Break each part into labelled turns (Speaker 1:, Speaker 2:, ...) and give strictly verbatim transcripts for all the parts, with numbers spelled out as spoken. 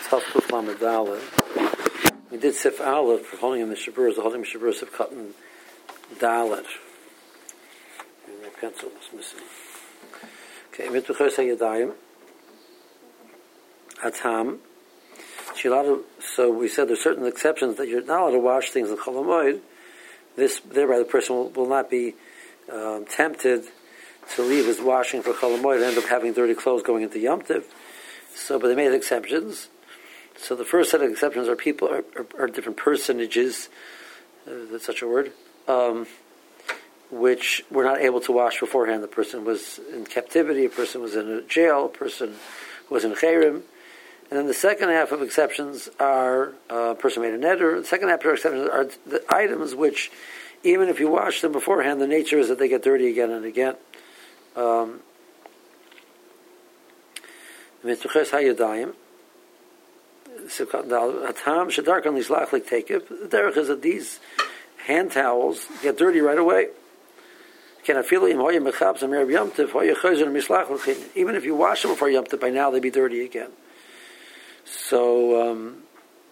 Speaker 1: Tafkuf Lamed Dalet. We did Sif Aleph for holding in the Shabbos, the holding Shabbos Sif Cotton Dalet. And my pencil was missing. Okay, Mitbuchos HaYadayim. Atam. So we said there's certain exceptions that you're not allowed to wash things in Chol HaMoed. This, thereby the person will, will not be um, tempted to leave his washing for Chol HaMoed and end up having dirty clothes going into Yom Tov. So, but they made exceptions. So the first set of exceptions are people, are, are, are different personages, uh, that's such a word, um, which were not able to wash beforehand. The person was in captivity, a person was in a jail, a person was in Cherem. And then the second half of exceptions are uh, a person made a neder. The second half of exceptions are the items which, even if you wash them beforehand, the nature is that they get dirty again and again. Um, Mitzuches hayadayim. Hatam shedarkan lislach liktekiv. The derech is that these hand towels get dirty right away. Even if you wash them before Yom Tov, by now they'd be dirty again. So um,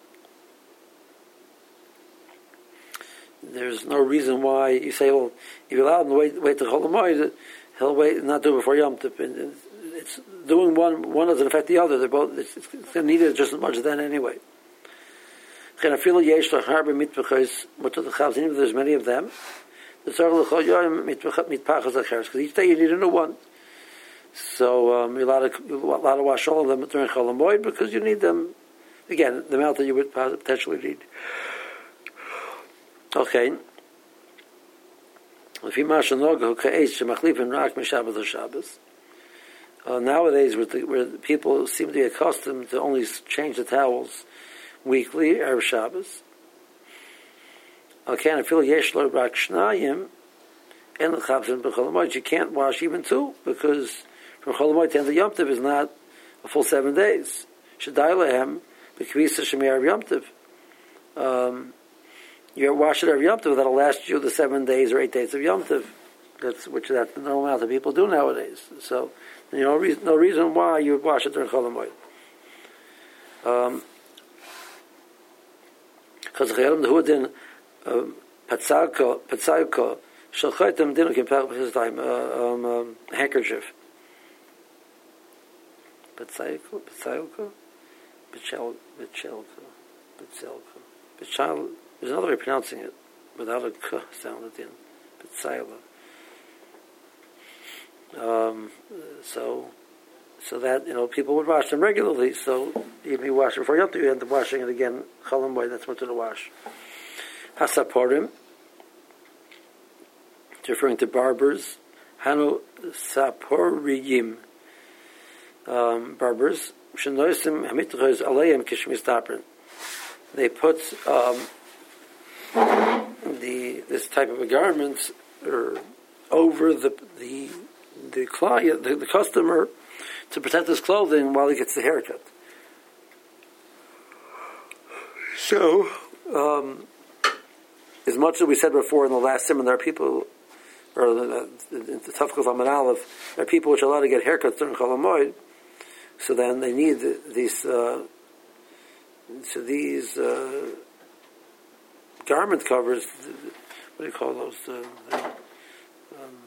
Speaker 1: there's no reason why you say, well, if you allow him to wait, wait to Chol HaMoed, he'll wait and not do it before Yom Tov. And it's doing one, one doesn't affect the other. They're both, it's, it's needed just as much then anyway. Even if there's many of them, because each day you need a new one. So um, you're allowed to, you're allowed to wash all of them during Chol HaMoed because you need them, again, the amount that you would potentially need. Okay. Uh, nowadays, with the, where the people seem to be accustomed to only change the towels weekly, Erev Shabbos. Okay, and I feel yeshlo rak shnayim, and the chavzin b'chol HaMoed, you can't wash even two, because from Chol HaMoed to end of Yom Tov is not a full seven days. Shadai lehem b'kvisa shemir Yom Tov. Um, you wash it every Yom Tov, that'll last you the seven days or eight days of Yom Tov. That's which that's the normal amount that people do nowadays. So, you know, reason, no reason why you would wash it during Chol HaMoed. Because Chayim the Hudin Patzalko Patzalko Shalchaitem Dinu Kimpel his time um handkerchief. Patzalko Patzalko Pachel Pachelko Pachelko Pachal. There's another way of pronouncing it without a k sound at the end. Patzalko. Um, so, so that, you know, people would wash them regularly. So even if you wash it before Yom Tov, you end up washing it again. Chol HaMoed, that's what to wash. Hasaporim, referring to barbers. Hanu saporiyim, um, barbers. Shenoisim hamitchos aleim kishmistaprin. They put um, the this type of a garment or over the the the client, the, the customer, to protect his clothing while he gets the haircut. So, um, as much as we said before in the last sermon, there are people, or the Tafkuf Lamed Aleph, there are people which are allowed to get haircuts during Chol HaMoed, so then they need these, uh, so these uh, garment covers. What do you call those? Uh, um,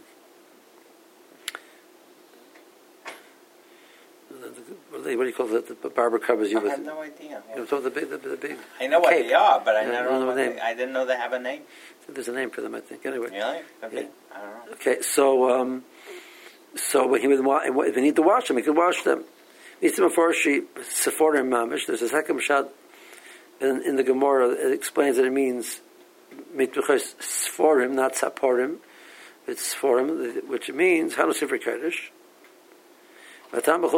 Speaker 1: What do you call it? The barber covers you with.
Speaker 2: I have no idea.
Speaker 1: You know, the big, the, the big.
Speaker 2: I know what
Speaker 1: cape.
Speaker 2: they are, but I
Speaker 1: yeah,
Speaker 2: never.
Speaker 1: I, don't know
Speaker 2: what
Speaker 1: name.
Speaker 2: They, I didn't know they have a name.
Speaker 1: There's a name for them, I think. Anyway.
Speaker 2: Really? Okay.
Speaker 1: Yeah.
Speaker 2: I don't know.
Speaker 1: Okay, so um, so when he would wa- if they need to wash them, he could wash them. Before she Sephorim mamish, there's a second shot in, in the Gemara. It explains that it means mitbuchos Sephorim, not Saporim. It's Sephorim, which means Hanu Sifrei Kodesh. So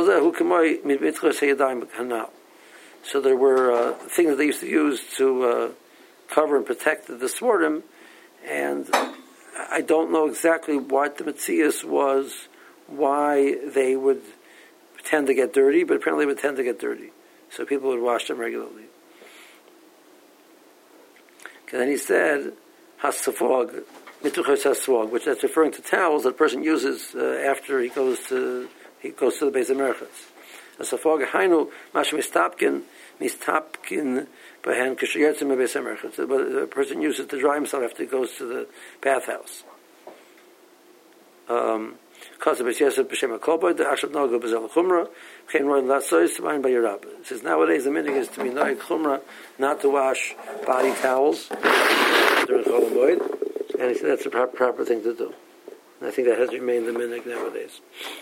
Speaker 1: there were uh, things that they used to use to uh, cover and protect the Svarim, and I don't know exactly what the Metzias was, why they would tend to get dirty, but apparently they would tend to get dirty. So people would wash them regularly. And then he said, Hasafog, Mituchos Hasafog, which that's referring to towels that a person uses uh, after he goes to He goes to the base of Merchas. As a fog hainu mash mistapkin mistapkin behen kishayetzim bebesemerch. But a person uses to dry himself after he goes to the bathhouse. Um, it says nowadays the minhag is to be noig chumrah, not to wash body towels during Chol Hamoed, and he said that's the proper, proper thing to do. And I think that has remained the minhag nowadays.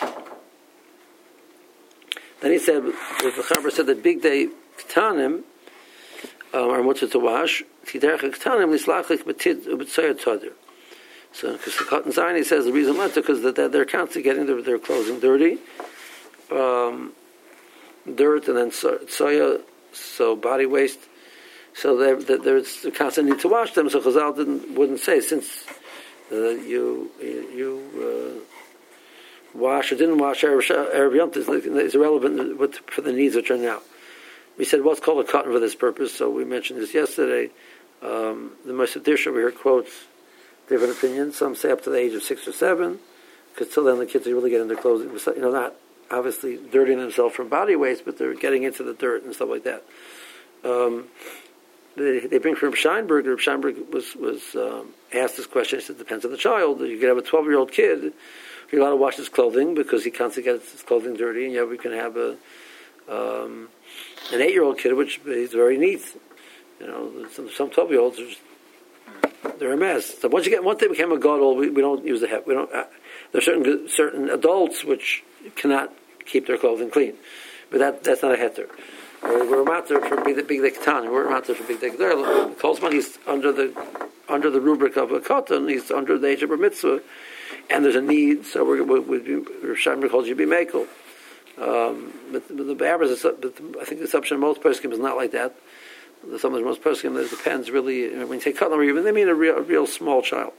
Speaker 1: Then he said, the Chaber said that big day ketanim um, are mutter to wash. Tiderech ketanim lislachlik b'tid u'b'tzoyer toder. So, because the cotton sign, he says the reason why is because that they're constantly getting their, their clothing dirty, um, dirt, and then so, soya, so body waste. So they're, they're, they're constantly need to wash them. So Chazal didn't wouldn't say since uh, you you uh, wash or didn't wash Erev Yom Tov is irrelevant for the needs which are now. We said what's called a cotton for this purpose. So we mentioned this yesterday. Um, the Moshe Dish over here quotes different opinions. Some say up to the age of six or seven, because till then the kids are really getting their clothing, you know, not obviously dirtying themselves from body waste, but they're getting into the dirt and stuff like that. Um, they, they bring from Scheinberg. Reb Scheinberg was was um, asked this question. He said, it depends on the child. You could have a twelve-year-old kid, you're allowed to wash his clothing because he constantly gets his clothing dirty, and yet we can have a um, an eight-year-old kid, which is very neat. You know, some, some twelve-year-olds are just, they're a mess. So once you get once they become a gadol, we, we don't use the hep. We don't. Uh, there are certain certain adults which cannot keep their clothing clean, but that that's not a heter. We're, we're a matter for big big dektan. We're a matter for big dektan. Kolzman, he's under the under the rubric of a cotton. He's under the age of a mitzvah, and there's a need. So we're we we're Shemra calls you be mekel. Um, but, but the average, is, but the, I think the assumption of most poskim is not like that. The some of the most poskim, it depends really. When you say cutlery, even they mean a real, a real small child.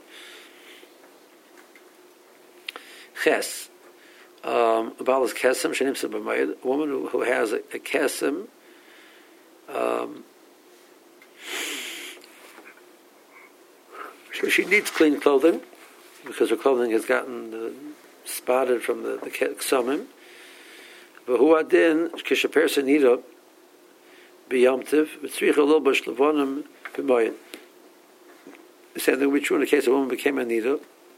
Speaker 1: Ches, um, about his kesem shenim sebamayid, a woman who, who has a, a kesem, um, she, she needs clean clothing because her clothing has gotten uh, spotted from the the kesomim. But who adin kishapersa nida. B'yamtiv, v'tzricha lo b'shlevonim b'moyin. The same thing would be true in the case a woman became a nida,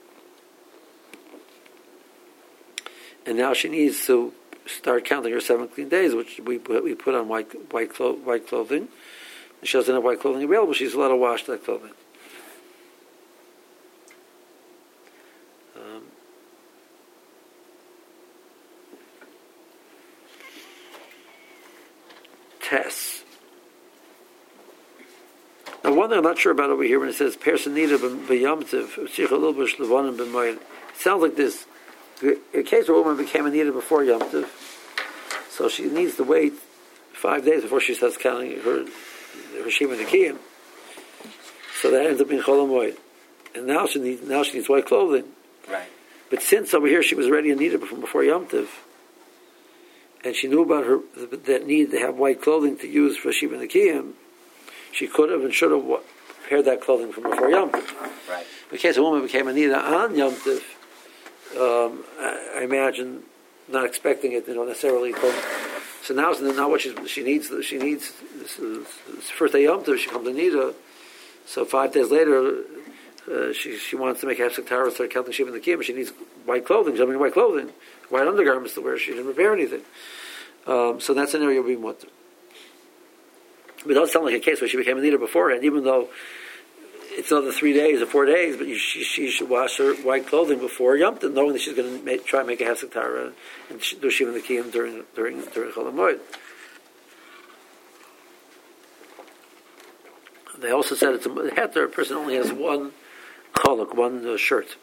Speaker 1: and now she needs to start counting her seven clean days, which we put, we put on white white, clo- white clothing. And she doesn't have white clothing available. She's allowed to wash that clothing. Um, Tess. Now, one thing I'm not sure about over here when it says "Personita b'yamtiv tzichalubah shlevonim b'moyin," it sounds like this. In case a woman became a nida before yamtiv, so she needs to wait five days before she starts counting her her shima nekiyim. So that ends up being chol hamoed, and now she needs now she needs white clothing.
Speaker 2: Right.
Speaker 1: But since over here she was already a nida from before yamtiv, and she knew about her that need to have white clothing to use for shima nekiyim, she could have and should have prepared that clothing from before Yom Tov.
Speaker 2: Right.
Speaker 1: In case a woman became a nida on Yom Tov, um, I, I imagine not expecting it, you know, necessarily. So now, now what she's, she needs, she needs this, this first day Yom Tov, she comes to nida. So five days later, uh, she she wants to make Hafsek Tara, start counting Shiva and the Kiyam, but she needs white clothing. She needs white clothing, white undergarments to wear. She didn't prepare anything. Um, so that's an area we want to. But it does sound like a case where she became a nida beforehand, even though it's another three days or four days, but you, she, she should wash her white clothing before Yom Tov, knowing that she's going to make, try and make a Hafsek Tara and do Shiva and the Kiyam during during during Chol Hamoed. They also said it's a heter, a person only has one cholok, one uh, shirt.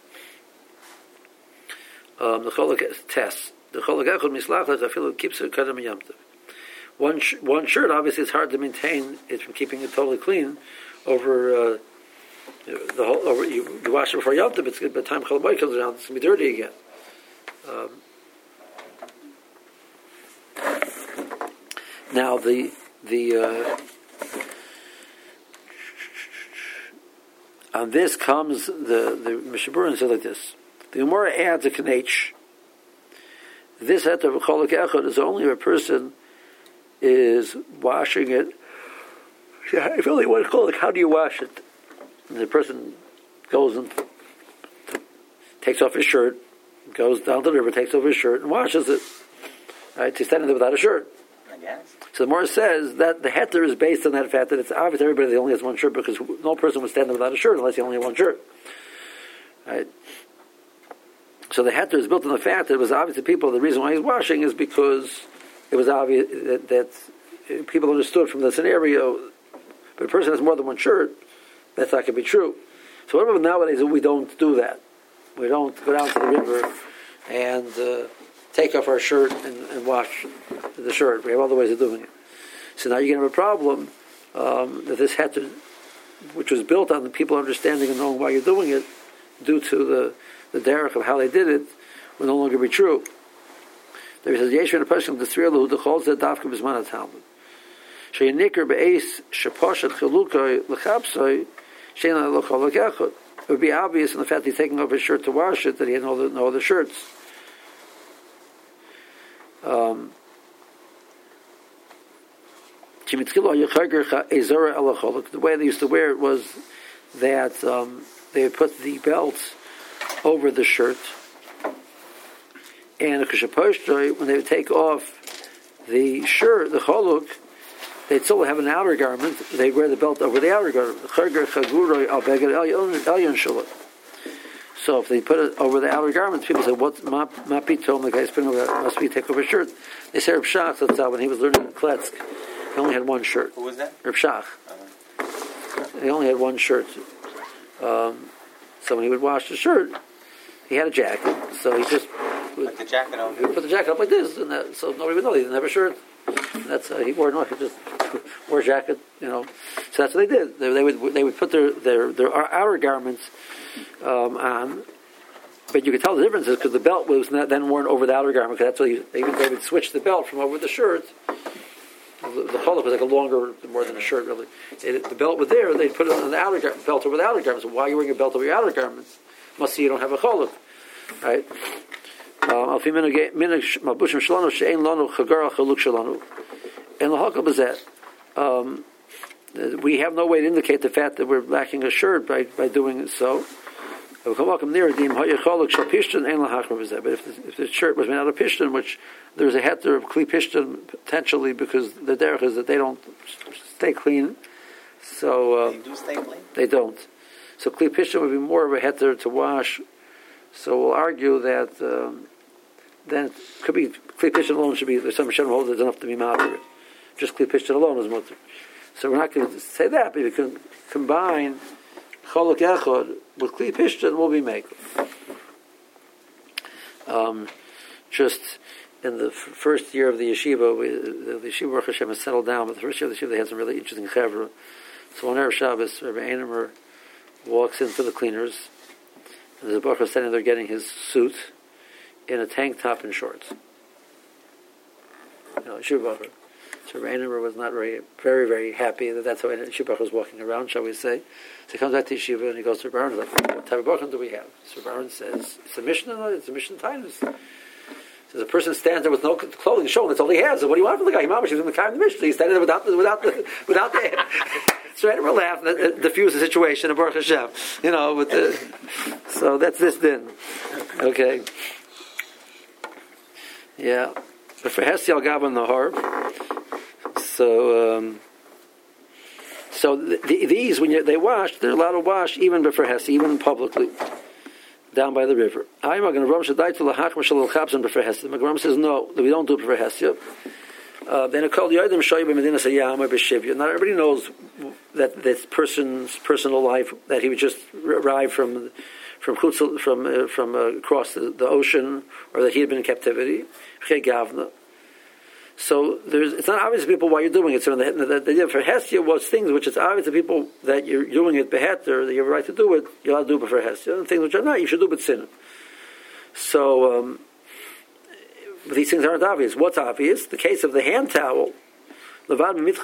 Speaker 1: Um, the cholok is test. The cholok echad mislachas, I feel it keeps it kadam Yom Tov. One sh- one shirt, obviously, it's hard to maintain it from keeping it totally clean over uh, the whole. Over you, you wash it before Yom Tov, it's good. By the time Chol Hamoed comes around, it's going to be dirty again. Um, now the the uh, on this comes the the Mishabur and says like this. The Gemara adds a kanech this heter of cholok echad is only if a person is washing it. If only one cholok, how do you wash it? And the person goes and takes off his shirt, goes down to the river, takes off his shirt, and washes it. Right? He's standing there without a shirt.
Speaker 2: I guess.
Speaker 1: So the Gemara says that the heter is based on that fact that it's obvious to everybody that he only has one shirt, because no person would stand there without a shirt unless he only had one shirt. Right? So the heter is built on the fact that it was obvious to people the reason why he's washing is because it was obvious that, that people understood from the scenario, but a person has more than one shirt, that's not going to be true. So what about nowadays we don't do that? We don't go down to the river and uh, take off our shirt and, and wash the shirt. We have other ways of doing it. So now you're going to have a problem um, that this heter, which was built on the people understanding and knowing why you're doing it, due to the the derech of how they did it, will no longer be true. There says, Yesh in a person the three who decholz the dafka b'zman haTalmud. Sheyinikar be'eis sheposhet chelukoi lechabsoi sheina lochol lekechot. It would be obvious in the fact that he's taking off his shirt to wash it that he had no other, no other shirts. Um, the way they used to wear it was that um, they would put the belt over the shirt, and when they would take off the shirt, the choluk, they'd still have an outer garment. They'd wear the belt over the outer garment. So if they put it over the outer garments, people say, "What mapi told the guy's putting over that? Must be take off his shirt." They say Reb Shach, that's how when he was learning Kletsk, he only had one shirt.
Speaker 2: Who was that?
Speaker 1: Reb Shach. Uh-huh. He only had one shirt. Um, so when he would wash the shirt, he had a jacket. So he just would
Speaker 2: put the jacket on.
Speaker 1: He would put the jacket up like this, and that, so nobody would know he didn't have a shirt. And that's uh, he wore no, he just wore a jacket, you know. So that's what they did. They, they would they would put their their, their outer garments um, on, but you could tell the difference is because the belt was not then worn over the outer garment. Because that's what he, they would they would switch the belt from over the shirt. The, the choluk was like a longer, more than a shirt really. It, the belt was there. They'd put it on the outer gar- belt over the outer garments. So why are you wearing a belt over your outer garments? Must see you don't have a choluk, right? Um, we have no way to indicate the fact that we're lacking a shirt by, by doing so. But if the, if the shirt was made out of pishton, which there's a heter of kli pishton potentially because the derech is that they don't stay clean. So uh,
Speaker 2: they do stay clean.
Speaker 1: They don't. So kli pishton would be more of a heter to wash. So we'll argue that um, then it could be kli pishton alone should be. There's some Hashem holds it's enough to be matter. Just kli pishton alone is mutter. So we're not going to say that, but we can combine cholok echad with kli pishton will be make. Um, just in the f- first year of the yeshiva, we, the, the yeshiva Baruch Hashem has settled down. But the first year of the yeshiva, they had some really interesting chevra. So on Erev Shabbos, Rabbi Einemer walks into the cleaners, and there's a Baruch standing there getting his suit in a tank top and shorts. You know, yeshiva Baruch. So Rabbi Einemer was not very, very, very happy that that's how yeshiva Baruch was walking around, shall we say. So he comes back to yeshiva and he goes to Rabbi Aaron and he's like, what type of Baruch do we have? So Rabbi Aaron says, it's a mission, it's a mission Tainus. So the person stands there with no clothing showing, that's all he has. So what do you want from the guy? Mamash, he's in the car in the mission. He's standing there without the, without the, without the, so Einemer laughed and diffused the situation of Baruch Hashem. You know, with the, so that's this then. Okay. Yeah. But for Hesi al-Gaban Nahar, so, um, so the, the, these, when you, they wash, they're allowed to wash even before Hesi, even publicly, down by the river. The Magram says no, that we don't do it before Hesi. Uh, then it called Yodim Shoyim Medina Sayam or B'Shivya. Not everybody knows that this person's personal life, that he would just arrive from from from uh, from uh, across the, the ocean, or that he had been in captivity. So there's, it's not obvious to people why you're doing it. So the, the, the idea for Hestia was things which it's obvious to people that you're doing it beheter, that you have a right to do it, you're allowed to do it for Hestia. And things which are not, you should do it with sin. So um, these things aren't obvious. What's obvious? The case of the hand towel. Everybody's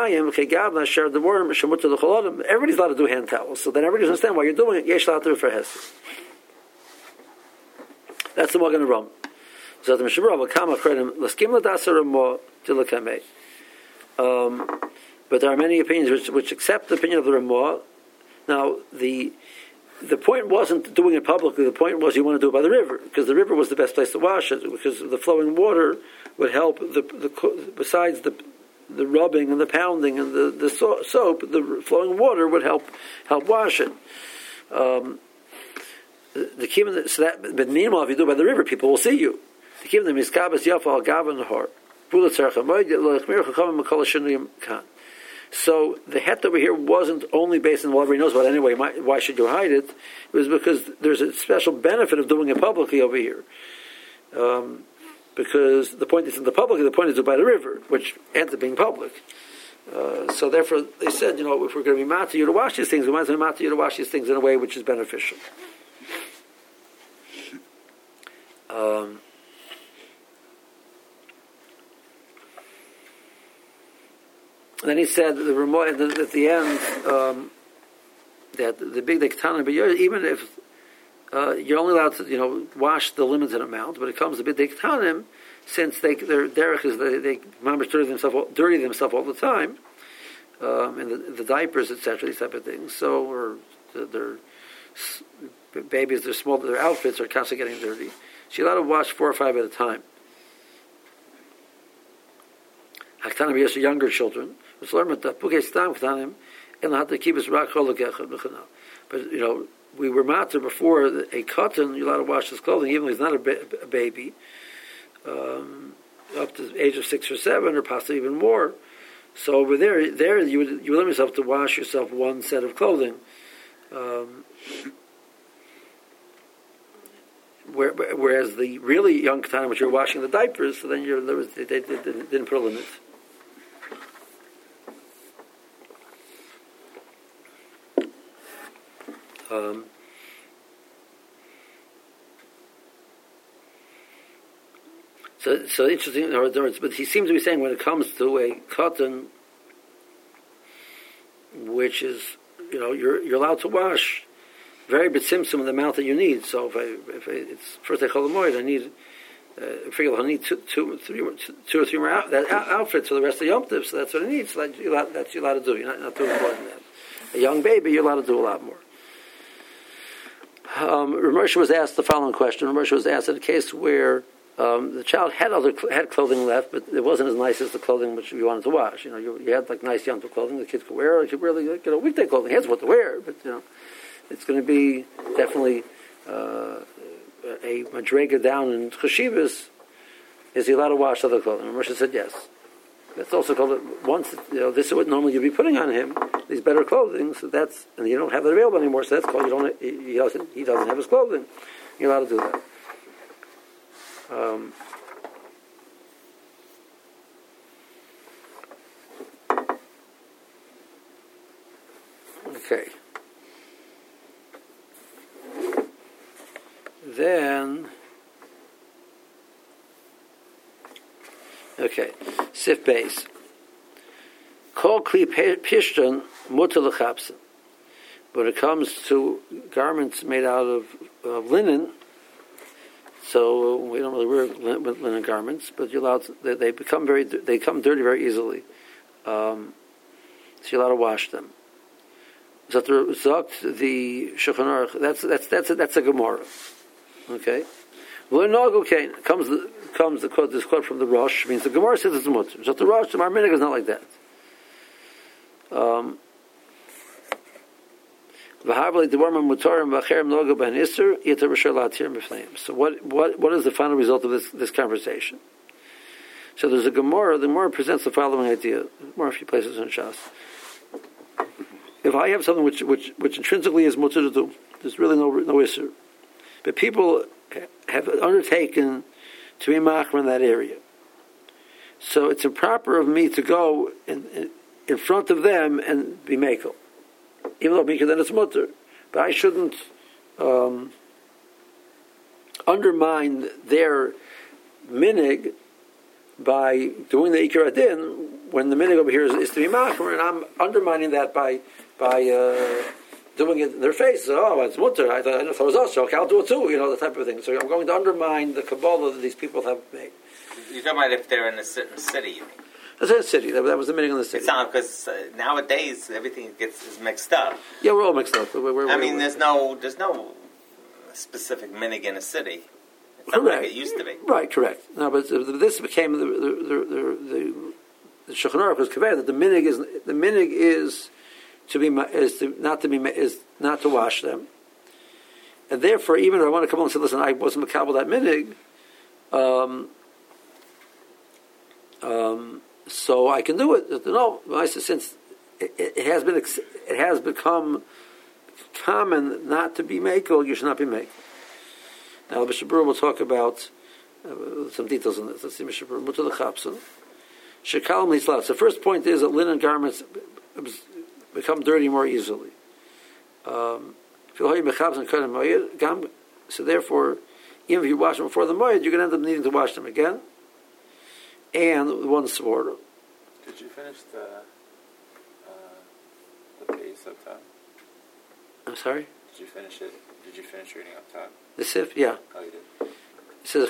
Speaker 1: allowed to do hand towels. So then everybody understands why you're doing it. Yesh allowed to do it for Hestia. That's the Magen Avraham. So the Mishnah kama kredim laskim ladasa Ramah tilakamei. Um, but there are many opinions which, which accept the opinion of the Ramah. Now, the the point wasn't doing it publicly. The point was you want to do it by the river, because the river was the best place to wash it, because the flowing water would help. The, the besides the the rubbing and the pounding and the, the so, soap, the flowing water would help help wash it. Um, the, the key, so that, but meanwhile, if you do it by the river, people will see you. The key, the miskabas yafa al gavan har. So the het over here wasn't only based on what everybody knows about anyway. Why should you hide it? It was because there's a special benefit of doing it publicly over here. Um, because the point isn't the public, the point is by the river, which ends up being public. Uh, so therefore, they said, you know, if we're going to be mad to you to wash these things, we might as well be mad to you to wash these things in a way which is beneficial. Um, And then he said the Ramah at the, at the end um, that the big dektanim, but even if uh, you're only allowed to, you know, wash the limited amount, but it comes to big dektanim, since they their derech is they they mamish dirty themselves dirty themselves all the time, um, and the, the diapers, et cetera, these type of things. So, or their babies, their small, their outfits are constantly getting dirty. So you're allowed to wash four or five at a time. Haktanim yes, younger children. But you know, we were matter before a cotton. You're allowed to wash his clothing, even if he's not a, ba- a baby, um, up to the age of six or seven, or possibly even more. So over there, there you would you limit yourself to wash yourself one set of clothing. Um, where, whereas the really young time, which you're washing the diapers, so then you're they, they, they didn't put a limit. Um, so, so interesting. In other words, but he seems to be saying when it comes to a cotton, which is, you know, you're you're allowed to wash very b'tzimtzum in the amount that you need. So if I, if I, it's first I call the I need uh, I figure I need two, two, three, two or three more out, that outfits for the rest of the Yom Tov. So that's what I need. So that you're allowed, that's you're allowed to do. You're not, not doing more than that. A young baby, you're allowed to do a lot more. Um, Ramersha was asked the following question. Ramersha was asked in a case where um, the child had other had clothing left, but it wasn't as nice as the clothing which you wanted to wash. You know, you, you had like nice young clothing the kids could wear. Or you could really, you know, weekday clothing. Here's what to wear, but you know, it's going to be definitely uh, a madrega down in chashivas. Is he allowed to wash other clothing? Ramersha said yes. That's also called it once. You know, this is what normally you'd be putting on him. These better clothing. So that's and you don't have that available anymore. So that's called you don't. He doesn't. He doesn't have his clothing. You're allowed to do that. Um, okay. Then. Okay, sif base. Kol kli pishton mutar l'chapsin. When it comes to garments made out of, of linen, so we don't really wear linen, linen garments, but you're allowed to, they, they become very they become dirty very easily. Um, so you're allowed to wash them. Zot the Shulchan Aruch. That's that's that's a, that's a Gemara. Okay. Okay, comes the comes the quote this quote from the Rosh means the Gemara says it's mutter. So the Rosh, the Marminig is not like that. Um, so what what what is the final result of this this conversation? So there's a Gemara. The Gemara presents the following idea. More a few places in Shas. If I have something which which which intrinsically is mutter to do, there's really no no issue. But people have undertaken to be machmer in that area. So it's improper of me to go in, in, in front of them and be mekel. Even though because then it's mutter. But I shouldn't um, undermine their minig by doing the ikar adin when the minig over here is, is to be machmer, and I'm undermining that by by uh, doing it in their face. So, oh, it's mutter. I thought, I thought it was us. Okay, I'll do it too. You know, the type of thing. So I'm going to undermine the Kabbalah that these people have made.
Speaker 2: You're talking about if they're in a certain city, you mean?
Speaker 1: That's a city. That, that was the meaning of the city.
Speaker 2: It's not because uh, nowadays everything gets is mixed up.
Speaker 1: Yeah, we're all mixed up. We're, we're,
Speaker 2: I
Speaker 1: we're,
Speaker 2: mean,
Speaker 1: we're,
Speaker 2: there's no there's no specific minig in a city. It's not
Speaker 1: correct.
Speaker 2: like it used to be.
Speaker 1: Right, correct. No, but this became the the the the, the, the Shulchan Aruch was conveyed that the minig is the minig is to be is to not to be is not to wash them, and therefore, even if I want to come along and say, "Listen, I wasn't makabel that minig," um, um, so I can do it. No, I said, since it, it has been it has become common not to be makel, you should not be makel. Now, Mishnah Berurah will talk about uh, some details on this. Let's see, Mishnah Berurah, Mutar l'chapson. Shekalim l'islat. So the first point is that linen garments become dirty more easily. Um, so therefore, even if you wash them before the moed, you're going to end up needing to wash them again. And one sword.
Speaker 3: Did you finish the uh, the base up top?
Speaker 1: I'm sorry?
Speaker 3: Did you finish it? Did you finish reading up top?
Speaker 1: The sif, yeah.
Speaker 3: Oh, you did.
Speaker 1: It says,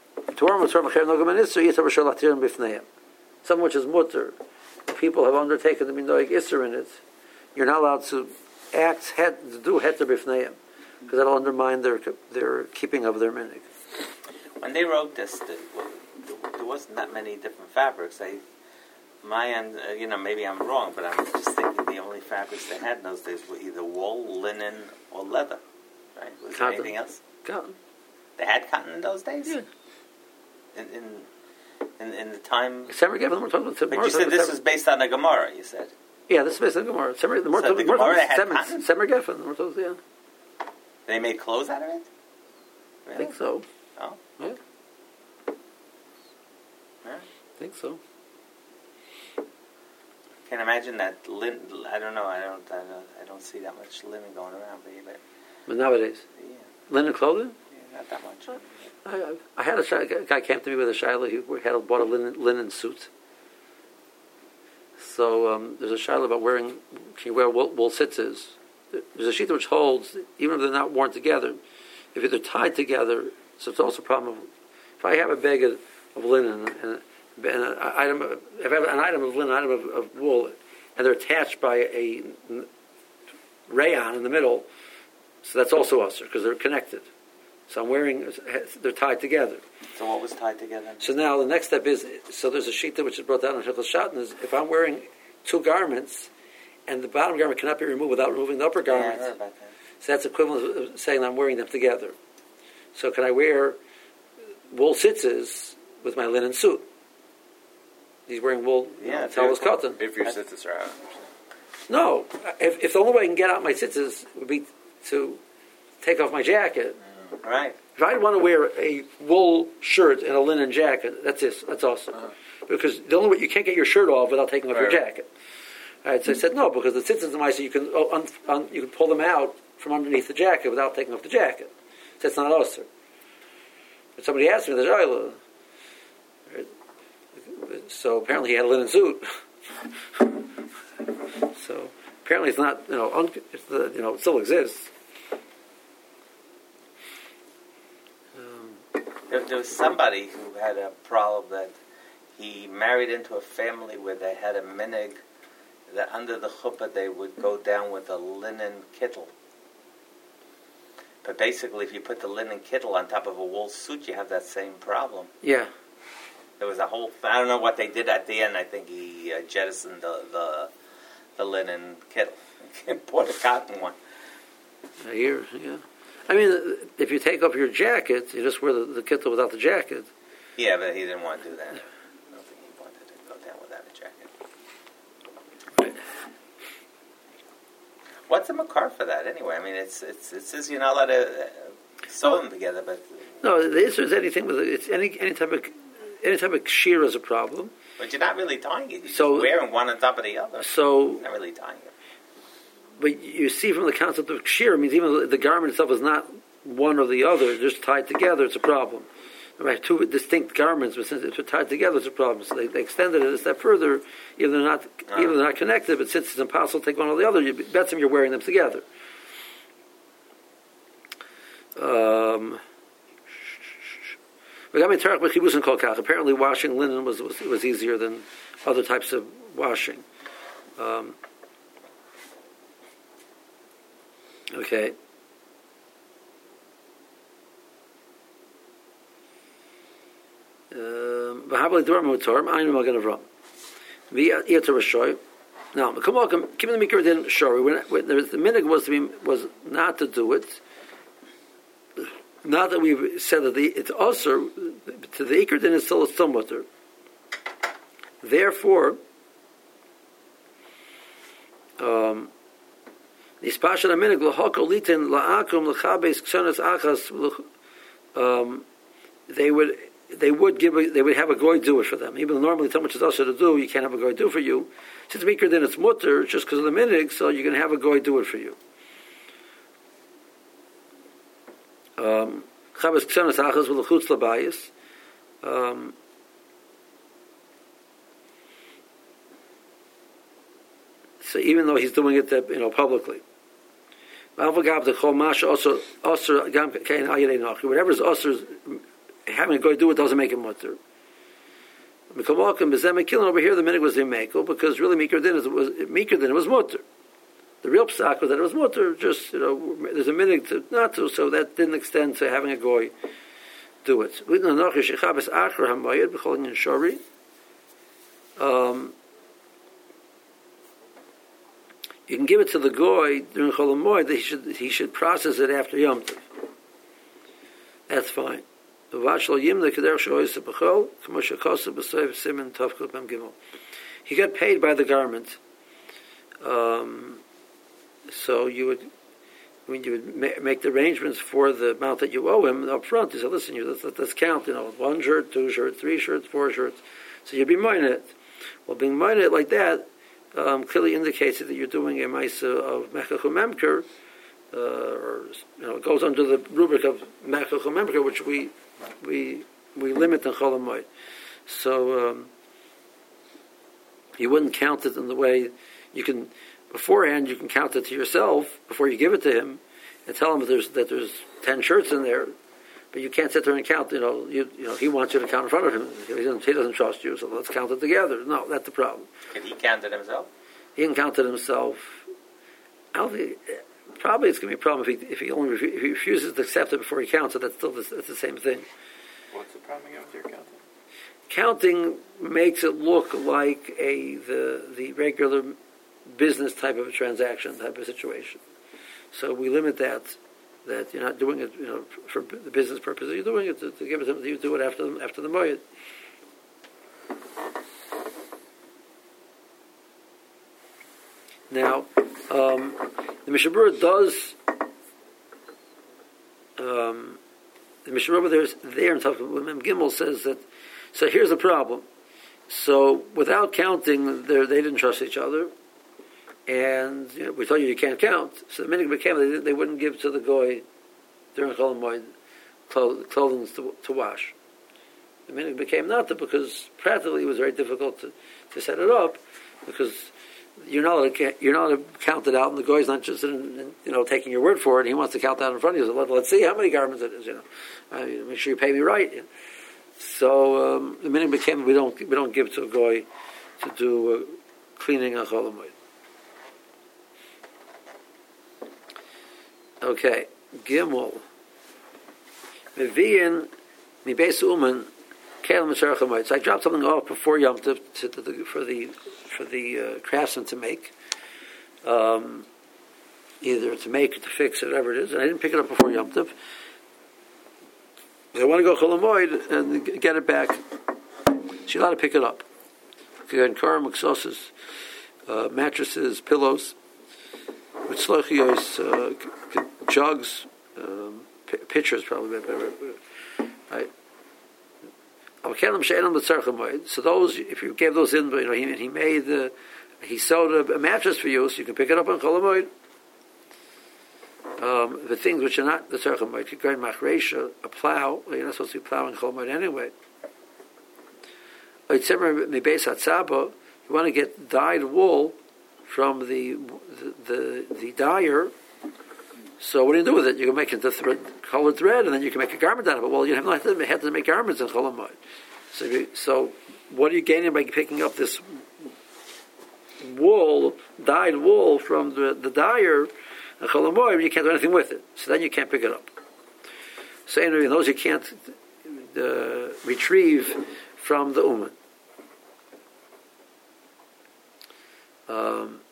Speaker 1: something which is mutter, people have undertaken the minoig isser in it, you're not allowed to act, het, to do heter b'fneim, because that'll undermine their their keeping of their minig.
Speaker 2: When they wrote this, the, well, there wasn't that many different fabrics. They, my end, uh, you know, maybe I'm wrong, but I'm just thinking the only fabrics they had in those days were either wool, linen, or leather. Right? Was there anything else?
Speaker 1: Cotton.
Speaker 2: They had cotton in those days?
Speaker 1: Yeah.
Speaker 2: In in in, in the time.
Speaker 1: Semer Geffen, we're talking about.
Speaker 2: But you said this was based on a Gemara. You said.
Speaker 1: Yeah, this is based on Gemara. Semer, the more
Speaker 2: so the Gemara had cotton.
Speaker 1: Semer Geffen. We're talking, yeah.
Speaker 2: They made clothes out of it. Really?
Speaker 1: I think so.
Speaker 2: Oh.
Speaker 1: Yeah.
Speaker 2: Yeah.
Speaker 1: I think so.
Speaker 2: Can't imagine that linen. I don't know. I don't. I don't, I don't see that much linen going around. But, but,
Speaker 1: but nowadays,
Speaker 2: yeah.
Speaker 1: Linen clothing.
Speaker 2: Yeah, not that much.
Speaker 1: I, I, I had a, a guy came to me with a shaila. He had bought a linen, linen suit. So um, there's a shaila about wearing. Can you wear wool, wool tzitzis? There's a sheet which holds, even if they're not worn together, if they're tied together. So it's also a problem. Of, if I have a bag of, of linen and, and an item, if I have an item of linen, an item of, of wool, and they're attached by a rayon in the middle, so that's also usher because they're connected. So I'm wearing, they're tied together.
Speaker 2: So what was tied together?
Speaker 1: So now the next step is, so there's a sheet which is brought down on Hilchos Shatan, is if I'm wearing two garments, and the bottom garment cannot be removed without removing the upper garment.
Speaker 2: Yeah, I heard about that.
Speaker 1: So that's equivalent of saying I'm wearing them together. So can I wear wool tzitzis with my linen suit? He's wearing wool,
Speaker 2: yeah,
Speaker 1: talus cotton.
Speaker 3: If your tzitzis are out.
Speaker 1: No, if, if the only way I can get out my tzitzis would be to take off my jacket.
Speaker 2: Mm, right.
Speaker 1: If I want to wear a wool shirt and a linen jacket, that's it. That's awesome. Uh-huh. Because the only way you can't get your shirt off without taking off right. your jacket. All right, so I said no, because the tzitzis in my so you can oh, un, un, you can pull them out from underneath the jacket without taking off the jacket. So that's not us. But somebody asked me, "There's oil." So apparently he had a linen suit. So apparently it's not, you know, un, it's the, you know, it still exists.
Speaker 2: Um, there, there was somebody who had a problem that he married into a family where they had a minig that under the chuppah they would go down with a linen kittel. But basically, if you put the linen kittel on top of a wool suit, you have that same problem.
Speaker 1: Yeah.
Speaker 2: There was a whole. I don't know what they did at the end. I think he uh, jettisoned the, the the linen kittel and bought a cotton one.
Speaker 1: A year, yeah. I mean, if you take off your jacket, you just wear the, the kittel without the jacket.
Speaker 2: Yeah, but he didn't want to do that. I don't think he wanted to go down without a jacket.
Speaker 1: Right.
Speaker 2: What's the makar for that anyway? I mean, it's it's it says you're not allowed to uh, sew them together, but
Speaker 1: no, the issue is anything with it. It's any any type of any type of shear is a problem.
Speaker 2: But you're not really tying it. You're
Speaker 1: so,
Speaker 2: just wearing one on top of the other.
Speaker 1: So
Speaker 2: you're not really tying it.
Speaker 1: But you see from the concept of shear, it means even the garment itself is not one or the other, just tied together, it's a problem. right, two distinct garments, but since it's tied together, it's a problem. So they, they extended it a step further, even though they're not, uh-huh. even though they're not connected. But since it's impossible to take one or the other, you bet them you're wearing them together. Um, apparently, washing linen was, was was easier than other types of washing. Um, okay. Um, now, come on, keep the mikra din shori. When, when the minig was to be was not to do it. Not that we've said that the, it's also to the ikr din is still a stumbutter. Therefore, um, they would they would give a, they would have a goy do it for them. Even though normally so much is also to do, you can't have a goy do for you. Since mikra din it's mutter just because of the minig, so you can have a goy do it for you. Um, um, so even though he's doing it, you know, publicly, whatever is usher, having a guy do it doesn't make him mutter. Over here, the minig was imekel because really mikra din was mikra din was mutter. The real psak was that it was mutter, just, you know, there's a minig to not to, so that didn't extend to having a goy do it. Um, you can give it to the goy during Chol Hamoed that he should he should process it after Yom Tov. That's fine. He got paid by the garment. Um, So you would, when you would ma- make the arrangements for the amount that you owe him up front, you say, listen, you let's, let's count, you know, one shirt, two shirts, three shirts, four shirts. So you'd be minded it. Well, being minded like that um, clearly indicates that you're doing a ma'isa of mechach memker, uh, or you know, it goes under the rubric of mechach memker, which we we we limit in Chol Hamoed. So um, you wouldn't count it in the way you can. Beforehand, you can count it to yourself before you give it to him, and tell him that there's that there's ten shirts in there, but you can't sit there and count. You know, you, you know, he wants you to count in front of him. He doesn't, he doesn't trust you, so let's count it together. No, that's the problem.
Speaker 2: Can he count it himself?
Speaker 1: He can count it himself. I don't think, probably it's going to be a problem if he if he only refu- if he refuses to accept it before he counts it. That's still the, that's the same thing.
Speaker 3: What's the problem again with your counting?
Speaker 1: Counting makes it look like a the the regular business type of a transaction type of situation. So we limit that, that you're not doing it, you know, for the business purposes. You're doing it to, to give it to you do it after the, after the moed. Now, um, the Mishnah Berurah does, um, the Mishnah Berurah there's there in Tavkuf Mem Gimel says that, so here's the problem. So without counting, they didn't trust each other. And you know, we told you you can't count. So the minhag became they, they wouldn't give to the goy during Chol Hamoed clothing to, to wash. The minhag became not that because practically it was very difficult to, to set it up because you're not allowed to, you're not allowed to count it out, and the goy's not just in, in, you know taking your word for it. He wants to count that in front of you. So let, let's see how many garments it is. You know, uh, make sure you pay me right. You know. So um, the minhag became we don't we don't give to a goy to do uh, cleaning on Chol Hamoed. Okay, Gimel. Meviyin mibeis uman kel m'sarach hamoed. So I dropped something off before Yom Tov to, to the, for the for the uh, craftsman to make, um, either to make or to fix it, whatever it is. And I didn't pick it up before Yom Tov. I want to go Chol Hamoed and get it back. So you're allowed to pick it up. Again, Kara Meksosis, uh mattresses, pillows, with slachiyos, uh, jugs, um, p- pitchers probably, right? So those, if you gave those in, you know, he, he made the, he sewed a, a mattress for you, so you can pick it up on Chol Hamoed. um, the things which are not the tzarech hamoed, you grind machresha, a plow. Well, you're not supposed to be plowing chol hamoed anyway. You want to get dyed wool from the the the, the dyer. So what do you do with it? You can make it into thread, colored thread, and then you can make a garment out of it. Well, you have not have to make garments in chol hamoed. So, you, so what are you gaining by picking up this wool, dyed wool from the, the dyer, and chol hamoed? You can't do anything with it. So then you can't pick it up. So anyway, those you can't uh, retrieve from the uman. Um,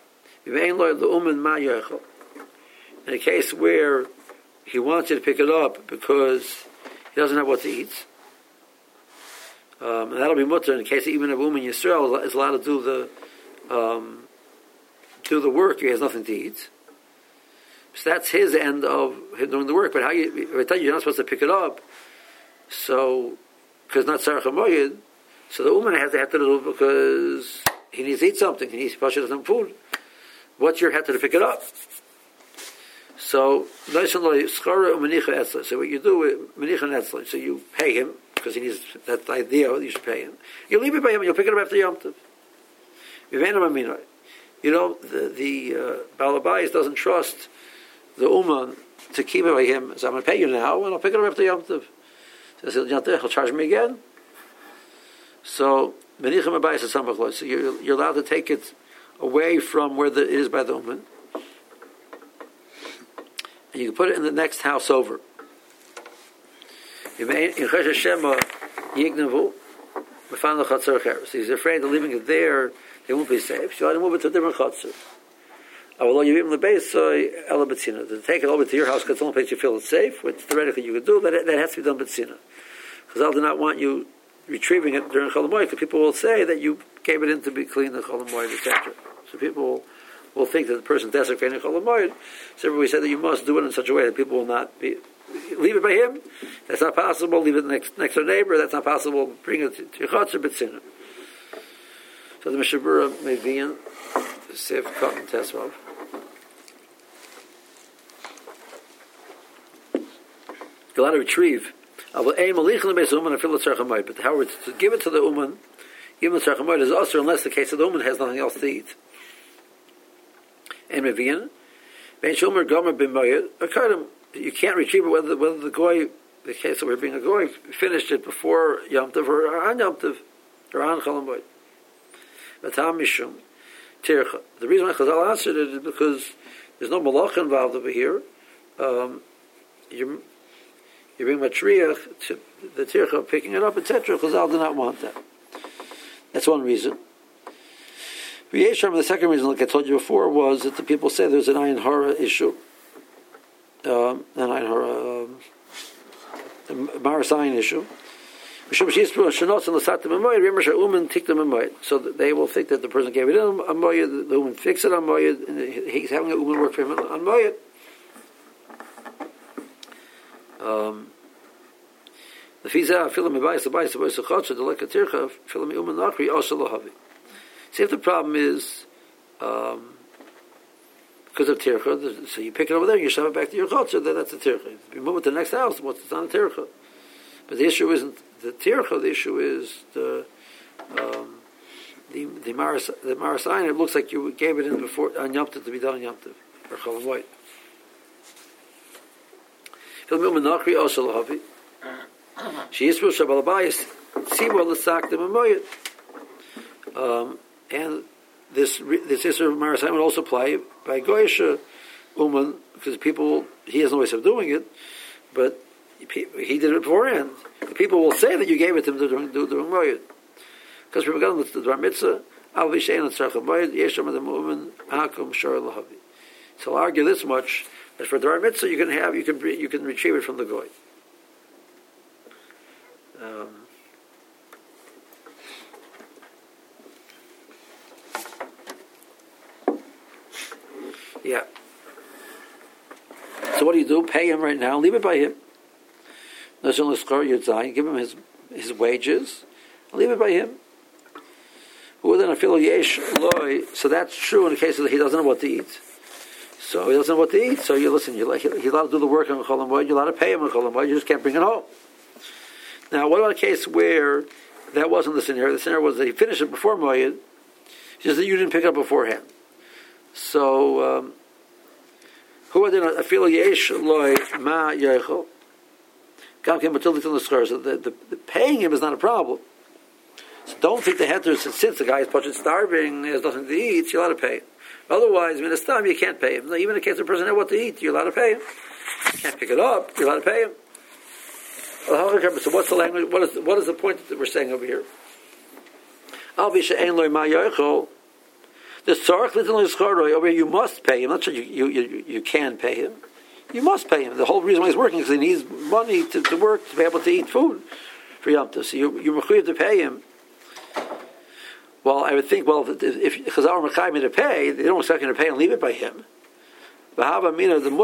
Speaker 1: in a case where he wants you to pick it up because he doesn't have what to eat, um, and that'll be mutter in the case that even a woman Yisrael is allowed to do the um, do the work. He has nothing to eat, so that's his end of him doing the work. But how you? I tell you, you're not supposed to pick it up, so because not tzarech hamoed, so the woman has to have to do it because he needs to eat something. He needs to wash some food. What's your head to pick it up? So, so what you do with Menicha Netzlin, so you pay him, because he needs that idea, you should pay him. You leave it by him, and you'll pick it up after Yom Tov. You know, the, the uh, Baal Habayis doesn't trust the Uman to keep it by him, so I'm going to pay you now, and I'll pick it up after Yom Tov. So he'll charge me again. So, Menicha Habayis is Samach, so you're, you're allowed to take it away from where the, it is by the Uman. And you can put it in the next house over. So he's afraid of leaving it there, they won't be safe. So I move it to a different chutzner. Although you give him the base, to take it over to your house because it's the only place you feel it's safe, which theoretically you could do, that that has to be done b'tzina. Because I do not want you retrieving it during chol hamoed, because people will say that you gave it in to be clean the chol hamoed, et cetera. So people will will think that the person is desecrating chol hamoed. So we said that you must do it in such a way that people will not be leave it by him. That's not possible. Leave it next next to a neighbor. That's not possible. Bring it to your chutzner b'tzina. So the Mishabura Mevian Sif Cotton Tesvav. You're allowed to retrieve. But however, to give it to the uman, even the tzarech hamoed is usher unless the case of the uman has nothing else to eat. And Mevian, you can't retrieve it whether whether the goy, the case of it being a goy, finished it before Yom Tov or on Yom Tov or on chol hamoed. The reason why Chazal answered it is because there's no malach involved over here. Um, you you bring matriach to the tircha of picking it up, et cetera. Chazal did not want that. That's one reason. The second reason, like I told you before, was that the people say there's an ayin hara issue, um, an ayin hara, um, a maras ayin issue. So they will think that the person gave it in on moyed, the woman fixed it on moyed, and he's having a woman work for him on moyed. Um, the fiza filam mebayis the bayis the bayis the chotzer the lekatircha filam uman nachri also lohavi. See if the problem is um, because of tircha, so you pick it over there, you shove it back to your chotzer, then that's a tircha. If you move it to the next house, what's it's not a tircha. But the issue isn't the tircha. The issue is the um, the the maras the marasayin. It looks like you gave it in before on Yom Tov to be done on Yom Tov or chol hamoed. Filam nachri also lohavi. She is supposed to Baal Habayis see well the sak the mamoyed. Um, and this this issue of marasayin would also apply by goyish uman because people he has no way of doing it, but he did it beforehand. The people will say that you gave it to him to do the mamoyed because we're going with the dvar mitzvah al vishein tzarech hamoyed yesham the woman akum shor lahavi. So I'll argue this much that for dvar mitzvah you can have you can you can retrieve it from the goy. Um, yeah. So what do you do? Pay him right now. Leave it by him. Give him his his wages. Leave it by him. So that's true in the case that he doesn't know what to eat. So he doesn't know what to eat. So you listen. You he's allowed to do the work on Chol Hamoed. You're allowed to pay him on Chol Hamoed. You just can't bring it home. Now, what about a case where that wasn't the scenario? The scenario was that he finished it before Moed, just that you didn't pick it up beforehand. So, um, who did I feel yesh loy ma yechol? So the, the, the paying him is not a problem. So don't think the heter, since the guy is punching starving, he has nothing to eat, you're allowed to pay him. Otherwise, in this time, you can't pay him. Even in case the person has what to eat, you're allowed to pay him. You can't pick it up, you're allowed to pay him. So what's the language? What is, what is the point that we're saying over here? The tzarich little ischaroi over here, you must pay him. I'm not sure you, you, you, you can pay him. You must pay him. The whole reason why he's working is because he needs money to, to work to be able to eat food for Yom Tov. So you, you're mechuyev to pay him. Well, I would think, well, if Chazal are mechayev to pay, they don't expect him to pay and leave it by him. If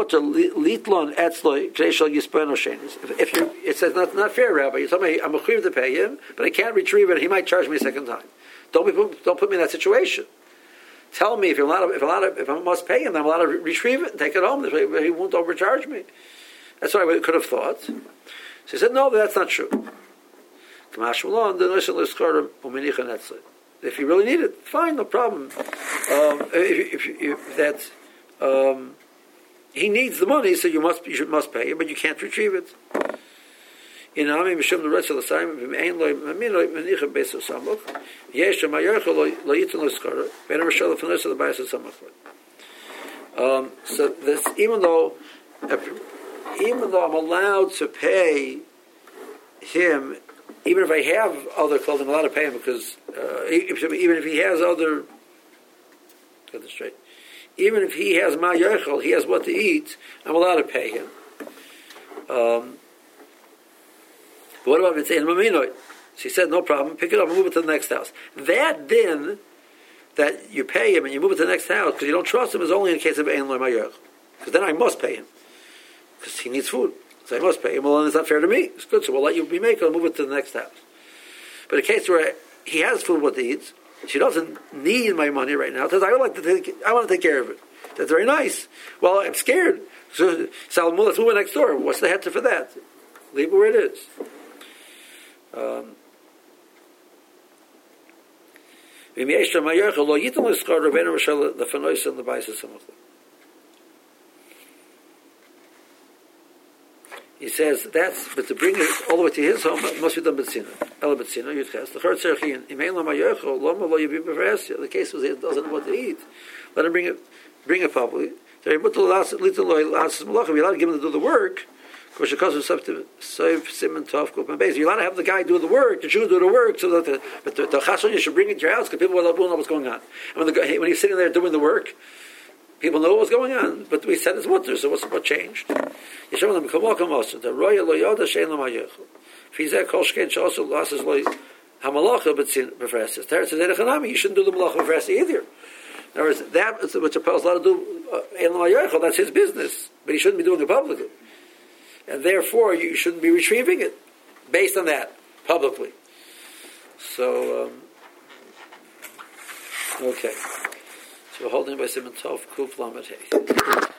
Speaker 1: you, it says not not fair, Rabbi. You tell me I'm mechuyev to pay him, but I can't retrieve it. He might charge me a second time. Don't be, don't put me in that situation. Tell me if you're allowed to, if allowed to, if I must pay him, I'm allowed to re- retrieve it and take it home. He won't overcharge me. That's what I could have thought. So he said, no, that's not true. If you really need it, fine, no problem. Um, if, if, if that's um, he needs the money, so you must you should, must pay him, but you can't retrieve it. In Ami Mishum the rest of the time, Ein Lo Mamino Menicha Beis Samach, Yesh Mayarchel Lo Yitin Lo Skara, Ben Rishal Finis of the Beis Samach. Um, so this, even though, even though I'm allowed to pay him, even if I have other clothing, I'm allowed to pay him because uh, even if he has other, get this straight. Even if he has Mayarchel, he has what to eat, I'm allowed to pay him. Um, But what about if it's in Maminoid? She said, no problem, pick it up and move it to the next house. That din, that you pay him and you move it to the next house because you don't trust him, is only in case of Ein Lo Mayarch. Because then I must pay him. Because he needs food. So I must pay him. Well, then it's not fair to me. It's good, so we'll let you be maker and move it to the next house. But in a case where he has food what he eats, she doesn't need my money right now, says, I would like to take, I want to take care of it. That's very nice. Well, I'm scared. So, so let's move it next door. What's the heter for that? Leave it where it is. Um, he says that's, but to bring it all the way to his home it must be done b'tzina. Ela b'tzina yudches. The church serchin imein lo mayachol loma lo yibim b'veresia. The case was he doesn't know what to eat. Let him bring it, bring it publicly. You're allowed to give him to do the work. You're allowed to have the guy do the work, the Jew do the work, so that the, but the, the chasson you should bring it to your house because people will know what's going on. And when, the, when he's sitting there doing the work, people know what's going on. But we said it's mutter, so what's what changed? If he's there, kol shkein also losses loy hamalacha, but sin befresis. Teretz says you shouldn't do the malacha befresis either. In other words, that which a person allowed to do in uh, that's his business, but he shouldn't be doing it publicly. And therefore, you shouldn't be retrieving it based on that publicly. So, um, okay. So, we're holding by Simon Tov Kuf Lamed Hey.